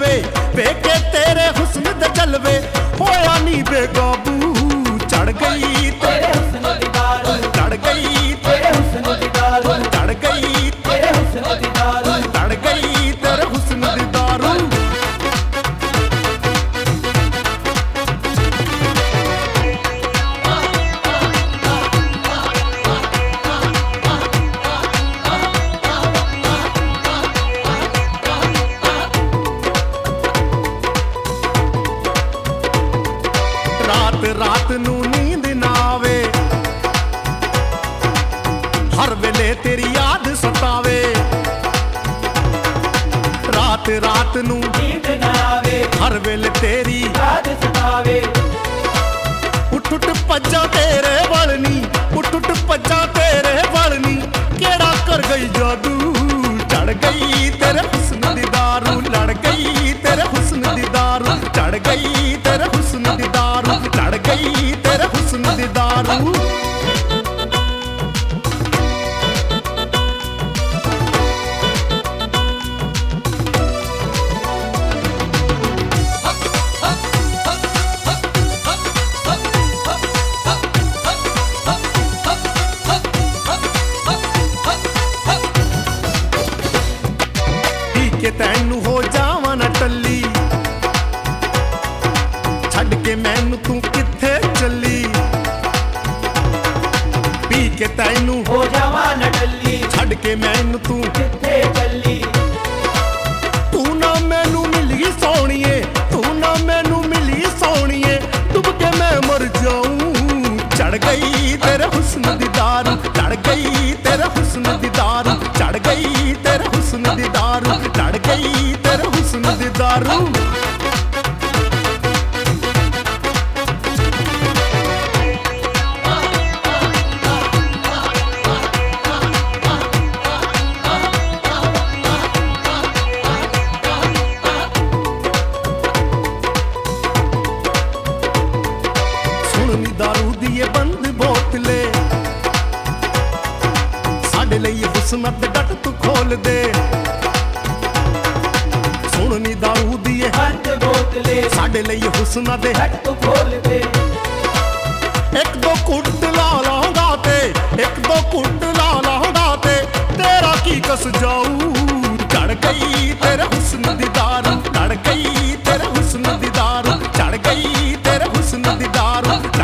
जलवे, वेखे तेरे हुस्न दे जलवे, होया नी बेकाबू, चढ़ गई तेरे हुस्न दी दारू, चढ़ गई तेरे हुस्न दी दारू, चढ़ गई तेरे हुस्न दी दारू, चढ़ गई तेरे हुस्न दी दारू। रात रात नू नींद ना आवे, हर वेले तेरी याद सतावे, रात रात नू नींद ना आवे, हर वेले तेरी याद सतावे, उठ उठ भज्जा तेरे वलनी, उठ उठ भज्जा तेरे वलनी, केड़ा कर गई जादू, चढ़ गई तेरे हुस्न दी दारू, लड़ गई तेरे हुस्न दी दारू, चढ़ गई तेरे हुस्न दी दारू, लड़ गई तेरे हुस्न दी दारू। के तैनू हो जावां ना टल्ली, छड्ड के मैनू तू किथे चली, पी के तैनू हो जावां ना टल्ली, छड्ड के मैनू तू किथे चली, तू ना मैनू मिली सोहणीए, तू ना मैनू मिली सोहणीए, डुब के मैं मर जाऊं, चढ़ गई तेरे हुस्न दी दारू, चढ़ गई तेरे हुस्न दी दारू, चढ़ गई तेरे हुस्न दी दारू, चढ़ गई तेरे हुस्न दी दारू। सुननी दारू दी ये बंद बोतले, साडे लई हुस्न दे गट तू खोल दे, सुननी दारू दी ये बंद बोतले, साडे लई हुस्न दे गट तू खोल दे, एक दो कुट ला लाऊंगा ते, एक दो कुट ला लाऊंगा ते, तेरा की कस जाऊं, चढ़ गई तेरे हुस्न दी दारू, चढ़ गई तेरे हुस्न दी दारू, चढ़ गई तेरे हुस्न दी दारू,